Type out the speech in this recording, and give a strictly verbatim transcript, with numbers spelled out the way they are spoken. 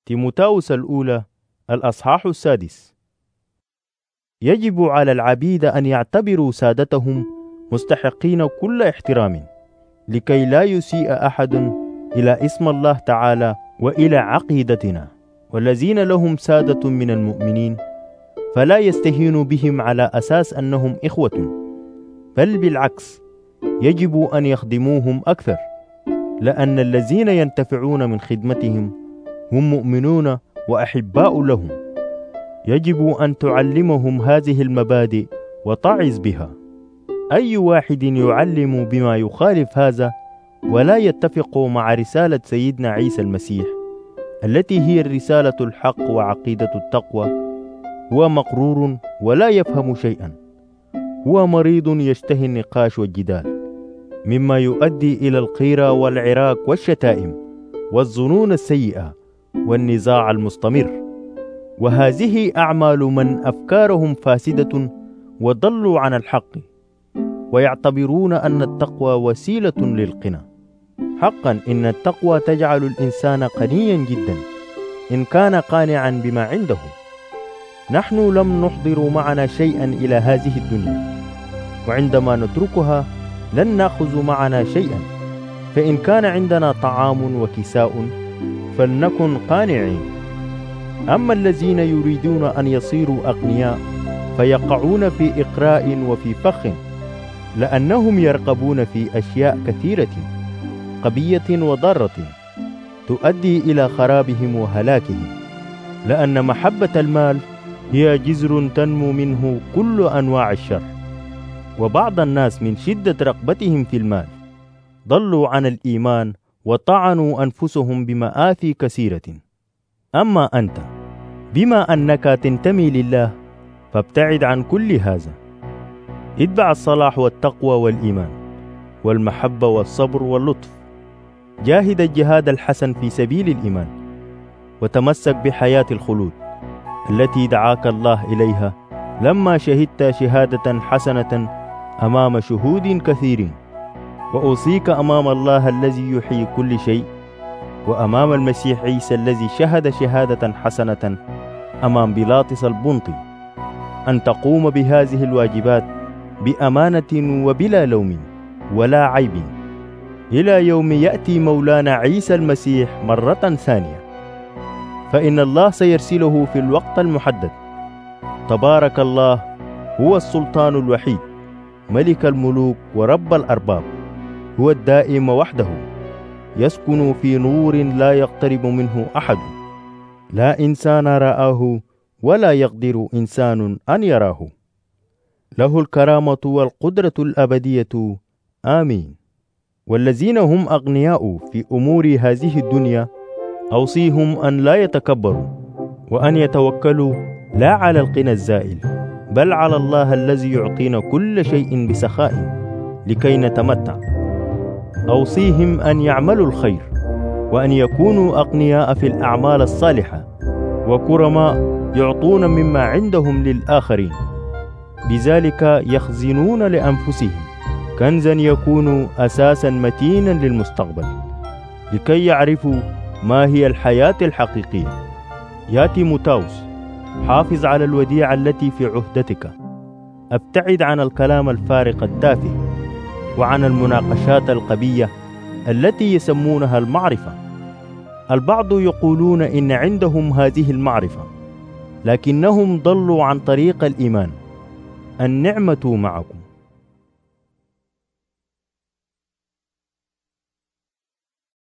تيموثاوس الأولى الأصحاح السادس. يجب على العبيد أن يعتبروا سادتهم مستحقين كل احترام، لكي لا يسيء أحد إلى اسم الله تعالى وإلى عقيدتنا. والذين لهم سادة من المؤمنين فلا يستهينوا بهم على أساس أنهم إخوة، بل بالعكس يجب أن يخدموهم أكثر، لأن الذين ينتفعون من خدمتهم هم مؤمنون وأحباء لهم. يجب أن تعلمهم هذه المبادئ وتعظ بها. أي واحد يعلم بما يخالف هذا ولا يتفق مع رسالة سيدنا عيسى المسيح التي هي الرسالة الحق وعقيدة التقوى هو مقرور ولا يفهم شيئا، هو مريض يشتهي النقاش والجدال، مما يؤدي إلى القيرة والعراك والشتائم والظنون السيئة والنزاع المستمر. وهذه أعمال من أفكارهم فاسدة وضلوا عن الحق، ويعتبرون أن التقوى وسيلة للقناع. حقا إن التقوى تجعل الإنسان غنيا جدا إن كان قانعا بما عنده. نحن لم نحضر معنا شيئا إلى هذه الدنيا، وعندما نتركها لن نأخذ معنا شيئا، فإن كان عندنا طعام وكساء فلنكن قانعين. أما الذين يريدون أن يصيروا أغنياء فيقعون في إقراء وفي فخ، لأنهم يرغبون في أشياء كثيرة قبية وضارة تؤدي إلى خرابهم وهلاكهم، لأن محبة المال هي جذر تنمو منه كل أنواع الشر. وبعض الناس من شدة رغبتهم في المال ضلوا عن الإيمان وطعنوا أنفسهم بمآثي كثيرة. أما أنت بما أنك تنتمي لله فابتعد عن كل هذا. اتبع الصلاح والتقوى والإيمان والمحبة والصبر واللطف. جاهد الجهاد الحسن في سبيل الإيمان، وتمسك بحياة الخلود التي دعاك الله إليها لما شهدت شهادة حسنة أمام شهود كثيرين. وأوصيك أمام الله الذي يحيي كل شيء، وأمام المسيح عيسى الذي شهد شهادة حسنة أمام بيلاطس البنطي، أن تقوم بهذه الواجبات بأمانة وبلا لوم ولا عيب، إلى يوم يأتي مولانا عيسى المسيح مرة ثانية، فإن الله سيرسله في الوقت المحدد. تبارك الله، هو السلطان الوحيد، ملك الملوك ورب الأرباب، هو الدائم وحده، يسكن في نور لا يقترب منه أحد، لا إنسان رآه ولا يقدر إنسان أن يراه. له الكرامة والقدرة الأبدية، آمين. والذين هم أغنياء في أمور هذه الدنيا أوصيهم أن لا يتكبروا، وأن يتوكلوا لا على الغنى الزائل، بل على الله الذي يعطينا كل شيء بسخاء لكي نتمتع. أوصيهم أن يعملوا الخير، وأن يكونوا أغنياء في الأعمال الصالحة، وكرماء يعطون مما عندهم للآخرين، بذلك يخزنون لأنفسهم كنزا يكون أساسا متينا للمستقبل، لكي يعرفوا ما هي الحياة الحقيقية. يا تيموثاوس، حافظ على الوديعة التي في عهدتك. ابتعد عن الكلام الفارغ التافه، وعن المناقشات القبية التي يسمونها المعرفة. البعض يقولون إن عندهم هذه المعرفة، لكنهم ضلوا عن طريق الإيمان. النعمة معكم.